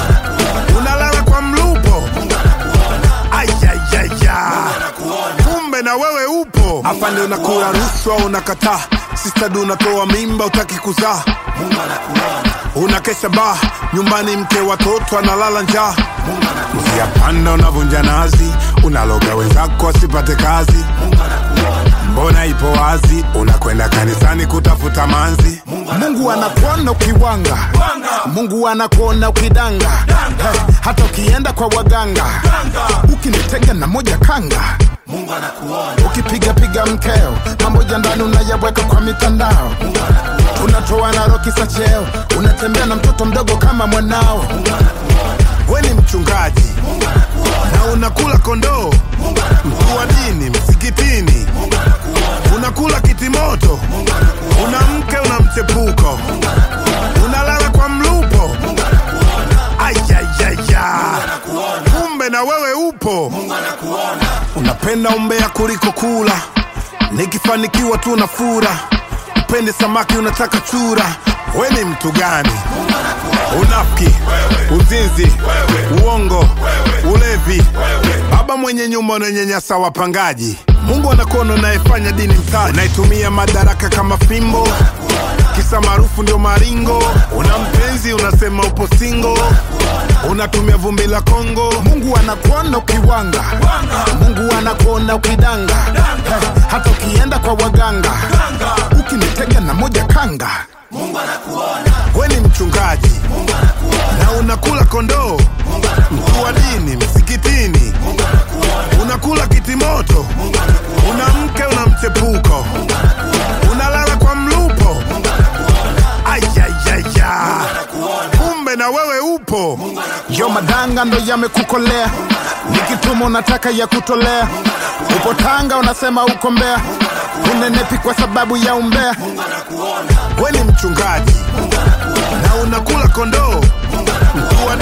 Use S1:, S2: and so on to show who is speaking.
S1: unalala kwa mlupo, ayayaya, kumbe na wewe upo. Afande unakula rushwa unakataa, sister du unatoa mimba utaki kuzaa, unakesha bar nyumbani mke watoto analala njaa, ukiapanda unavunja nazi, unaloga wenzako asipate kazi, mbona ipo wazi, unakwenda kanisani kutafuta manzi.
S2: Mungu anakuona ukiwanga, Mungu anakuona ukidanga, hata ukienda kwa waganga, ukinitega na moja kanga, Mungu anakuona. Ukipiga mkeo, pamoja ndani unayaweka kwa mitandao, unatoa na roki za cheo, unatembea na mtoto mdogo kama mwanao.
S1: We ni mchungaji na unakula kondoo, mtu wa dini msikitini, unakula kitimoto, una mke una mchepuko, unalala kwa mlupo, ayayaya, kumbe na wewe upo. Unapenda umbea kuliko kula, nikifanikiwa tu na fura, upende samaki unataka chura. We ni mtu gani? Unafiki, uzinzi, uongo, ulevi, baba mwenye nyumba unanyanyasa wapangaji. Mungu anakuona unayefanya dini mtaji, unaitumia madaraka kama fimbo, kisa maarufu ndio maringo. Una mpenzi unasema upo single, unatumia vumbi la Kongo.
S2: Mungu anakuona ukiwanga, Mungu anakuona ukidanga, hata ukienda kwa waganga, ukinitega na moja kanga, Mungu anakuona.
S1: We ni mchungaji na unakula kondoo, mtu wa dini msikitini, unakula kitimoto, una mke una mchepuko, unalala kwa mlupo, ayayaya, kumbe na wewe upo.
S2: Yo madanga ndo yamekukolea, nikituma unataka ya kutolea, upo Tanga unasema uko Mbeya, unenepi kwa sababu ya umbea.
S1: We ni mchungaji na unakula kondoo, mtu wa